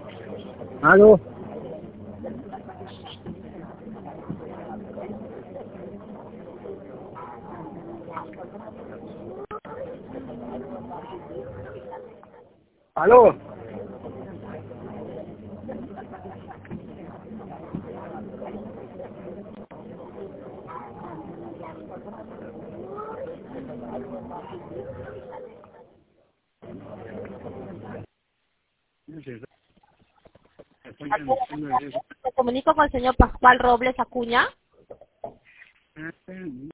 Aló. Aló. Me comunico con el señor Pascual Robles Acuña.